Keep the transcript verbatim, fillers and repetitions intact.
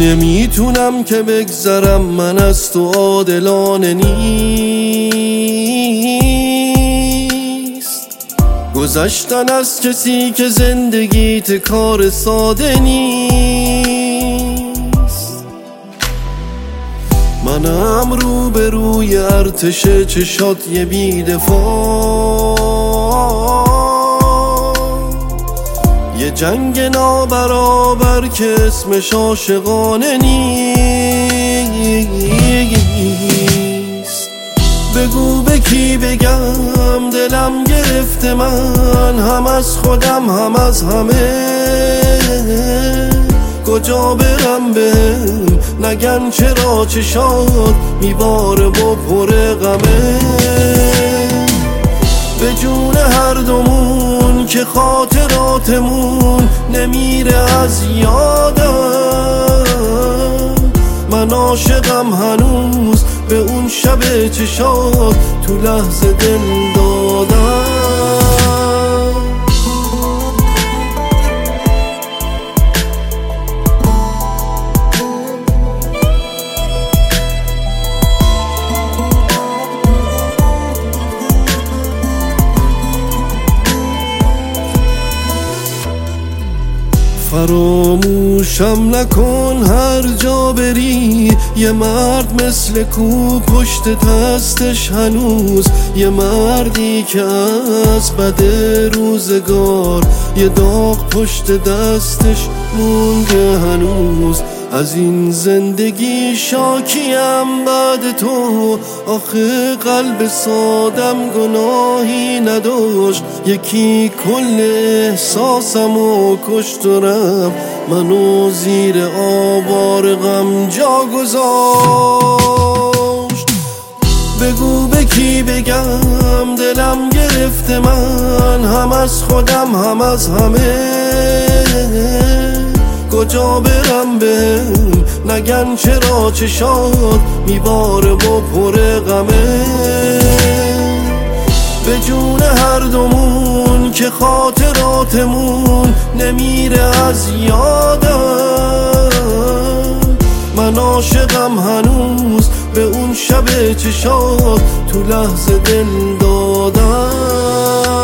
نمیتونم که بگذرم من از تو عادلانه نیست. گذشتن از کسی که زندگیت کار ساده نیست. منم رو به روی ارتش چشات یه بی‌دفاع، یه جنگ نابرابر که اسمش عاشقانه نیست. بگو به کی بگم دلم گرفته من، هم از خودم هم از همه. کجا برم بهم نگن چرا چشات میباره با پر غمه. به جون هر دومون که خاطراتمون نمیره از یادم. من عاشقم هنوز به اون شب چشات تو لحظه دل دادم. فراموشم نکن هر جا بری، یه مرد مثل کو پشت دستش هنوز. یه مردی که از بد روزگار یه داغ پشت دستش مونده هنوز. از این زندگی شاکیم بعد تو، آخه قلب سادم گناهی نداشت. یکی کل احساسمو کشت و رفت، منو زیر آوار غم جا گذاشت. بگو به کی بگم دلم گرفته من، هم از خودم هم از همه. کجا برم بهم نگن چرا چشات میباره با پر غمه. به جون هر دومون که خاطراتمون نمیره از یادم. من عاشقم هنوز به اون شب چشات تو لحظه دل دادم.